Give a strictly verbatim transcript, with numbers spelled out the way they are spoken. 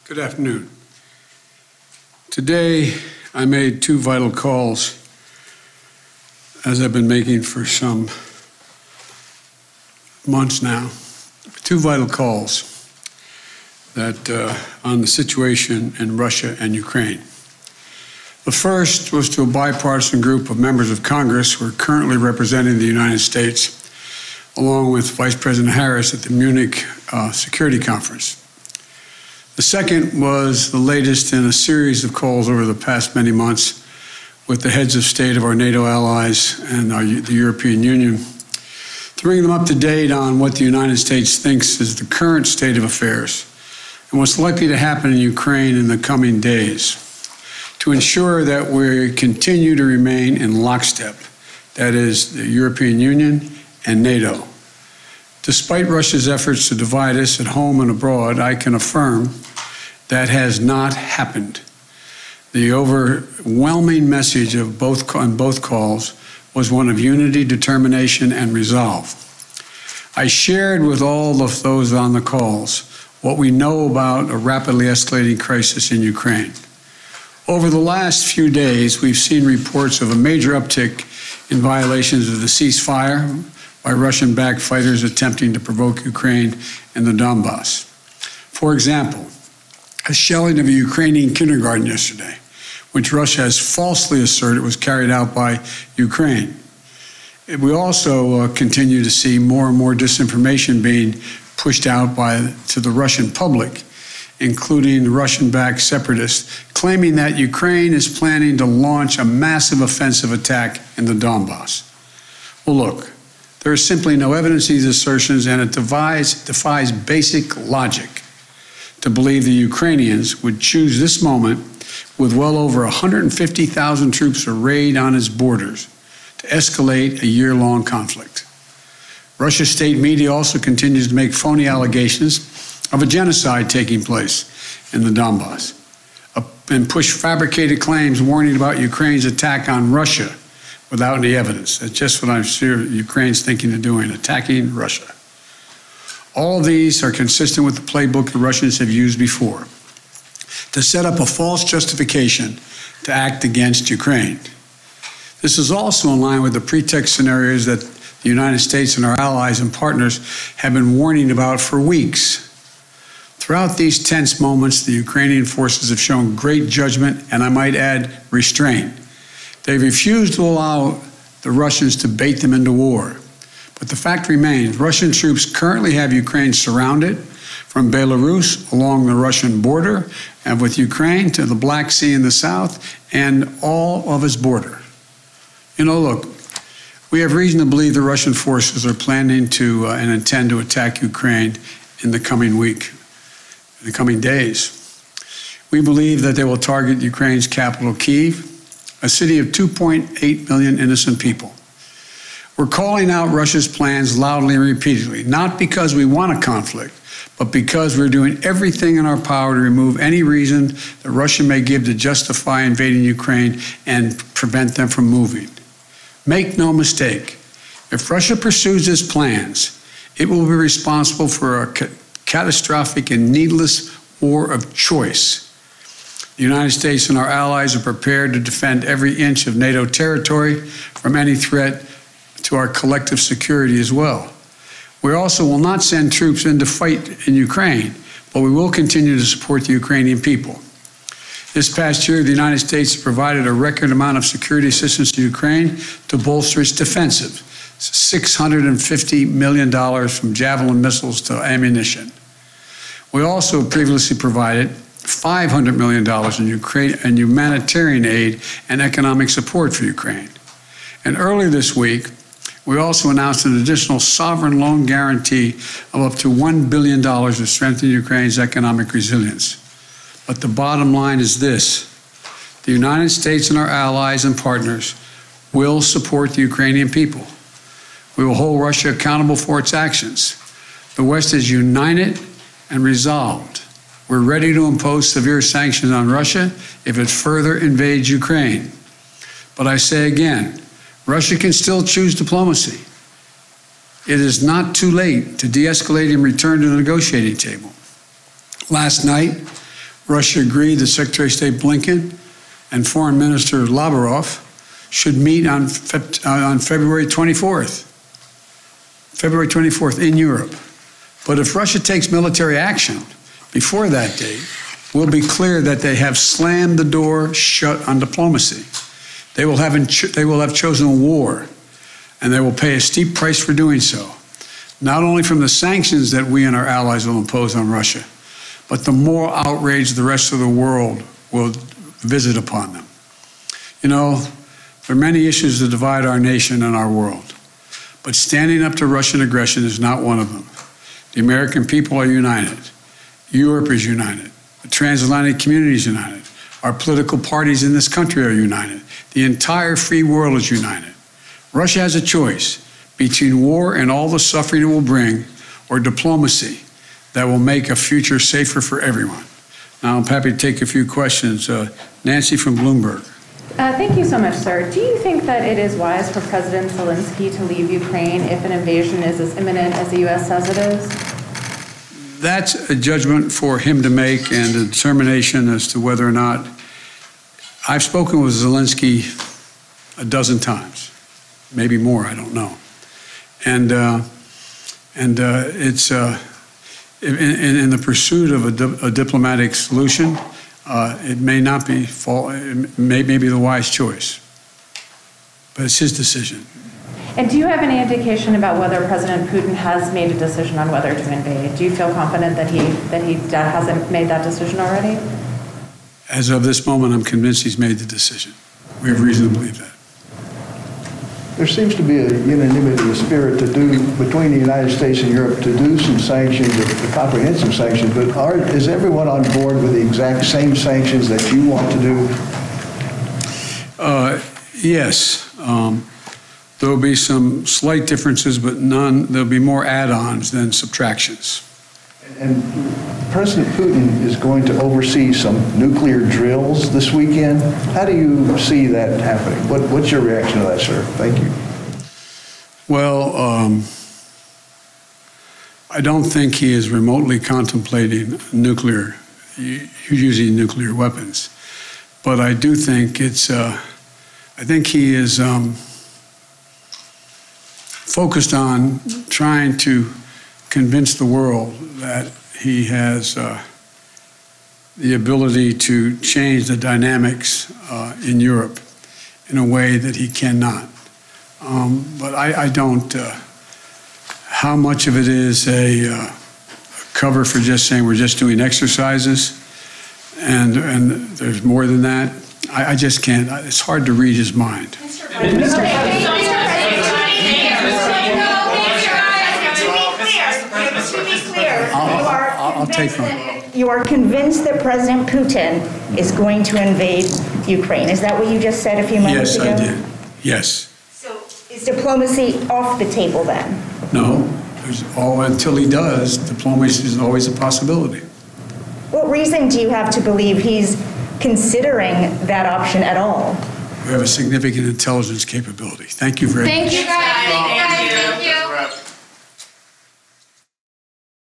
Good afternoon. Today, I made two vital calls, as I've been making for some months now. Two vital calls that uh, on the situation in Russia and Ukraine. The first was to a bipartisan group of members of Congress who are currently representing the United States, along with Vice President Harris at the Munich uh, Security Conference. The second was the latest in a series of calls over the past many months with the heads of state of our NATO allies and our, the European Union, to bring them up to date on what the United States thinks is the current state of affairs and what's likely to happen in Ukraine in the coming days, to ensure that we continue to remain in lockstep, that is, the European Union and NATO. Despite Russia's efforts to divide us at home and abroad, I can affirm that has not happened. The overwhelming message of both on both calls was one of unity, determination, and resolve. I shared with all of those on the calls what we know about a rapidly escalating crisis in Ukraine. Over the last few days, we've seen reports of a major uptick in violations of the ceasefire by Russian-backed fighters attempting to provoke Ukraine and the Donbass. For example, a shelling of a Ukrainian kindergarten yesterday, which Russia has falsely asserted was carried out by Ukraine. We also uh, continue to see more and more disinformation being pushed out by, to the Russian public, including Russian-backed separatists, claiming that Ukraine is planning to launch a massive offensive attack in the Donbass. Well, look, there is simply no evidence of these assertions, and it defies, defies basic logic to believe the Ukrainians would choose this moment, with well over one hundred fifty thousand troops arrayed on its borders, to escalate a year-long conflict. Russia's state media also continues to make phony allegations of a genocide taking place in the Donbass, and push fabricated claims warning about Ukraine's attack on Russia without any evidence. That's just what I'm sure Ukraine's thinking of doing, attacking Russia. All of these are consistent with the playbook the Russians have used before, to set up a false justification to act against Ukraine. This is also in line with the pretext scenarios that the United States and our allies and partners have been warning about for weeks. Throughout these tense moments, the Ukrainian forces have shown great judgment and, I might add, restraint. They refused to allow the Russians to bait them into war. But the fact remains, Russian troops currently have Ukraine surrounded from Belarus along the Russian border and with Ukraine to the Black Sea in the south and all of its border. You know, look, we have reason to believe the Russian forces are planning to uh, and intend to attack Ukraine in the coming week, in the coming days. We believe that they will target Ukraine's capital, Kyiv, a city of two point eight million innocent people. We're calling out Russia's plans loudly and repeatedly, not because we want a conflict, but because we're doing everything in our power to remove any reason that Russia may give to justify invading Ukraine and prevent them from moving. Make no mistake, if Russia pursues its plans, it will be responsible for a ca- catastrophic and needless war of choice. The United States and our allies are prepared to defend every inch of NATO territory from any threat to our collective security as well. We also will not send troops in to fight in Ukraine, but we will continue to support the Ukrainian people. This past year, the United States provided a record amount of security assistance to Ukraine to bolster its defensive, six hundred fifty million dollars from Javelin missiles to ammunition. We also previously provided five hundred million dollars in, Ukraine, in humanitarian aid and economic support for Ukraine. And earlier this week, we also announced an additional sovereign loan guarantee of up to one billion dollars to strengthen Ukraine's economic resilience. But the bottom line is this: the United States and our allies and partners will support the Ukrainian people. We will hold Russia accountable for its actions. The West is united and resolved. We're ready to impose severe sanctions on Russia if it further invades Ukraine. But I say again, Russia can still choose diplomacy. It is not too late to de-escalate and return to the negotiating table. Last night, Russia agreed that Secretary of State Blinken and Foreign Minister Lavrov should meet on, fe- uh, on February twenty-fourth. February twenty-fourth in Europe. But if Russia takes military action before that date, we'll be clear that they have slammed the door shut on diplomacy. They will have, they will have chosen war, and they will pay a steep price for doing so, not only from the sanctions that we and our allies will impose on Russia, but the moral outrage the rest of the world will visit upon them. You know, there are many issues that divide our nation and our world, but standing up to Russian aggression is not one of them. The American people are united. Europe is united. The transatlantic community is united. Our political parties in this country are united. The entire free world is united. Russia has a choice between war and all the suffering it will bring, or diplomacy that will make a future safer for everyone. Now, I'm happy to take a few questions. Uh, Nancy from Bloomberg. Uh, thank you so much, sir. Do you think that it is wise for President Zelensky to leave Ukraine if an invasion is as imminent as the U S says it is? That's a judgment for him to make, and a determination as to whether or not. I've spoken with Zelensky a dozen times, maybe more, I don't know. And uh, and uh, it's uh, in, in the pursuit of a, di- a diplomatic solution, uh, it may not be fall, it may, may be the wise choice, but it's his decision. And do you have any indication about whether President Putin has made a decision on whether to invade? Do you feel confident that he that he hasn't made that decision already? As of this moment, I'm convinced he's made the decision. We have reason to believe that. There seems to be a unanimity of spirit to do between the United States and Europe to do some sanctions, the comprehensive sanctions. But are, is everyone on board with the exact same sanctions that you want to do? Uh, yes. Um, There will be some slight differences, but none. There'll be more add-ons than subtractions. And President Putin is going to oversee some nuclear drills this weekend. How do you see that happening? What, what's your reaction to that, sir? Thank you. Well, um, I don't think he is remotely contemplating nuclear, using nuclear weapons. But I do think it's. Uh, I think he is. Um, focused on trying to convince the world that he has uh, the ability to change the dynamics uh, in Europe in a way that he cannot. Um, but I, I don't, uh, how much of it is a, uh, a cover for just saying we're just doing exercises and, and there's more than that, I, I just can't, it's hard to read his mind. I'll take one. You are convinced that President Putin is going to invade Ukraine. Is that what you just said a few moments yes, ago? Yes, I did. Yes. So is diplomacy off the table then? No. There's all, until he does, diplomacy is always a possibility. What reason do you have to believe he's considering that option at all? We have a significant intelligence capability. Thank you very Thank much. You guys. Thank you guys. Thank you.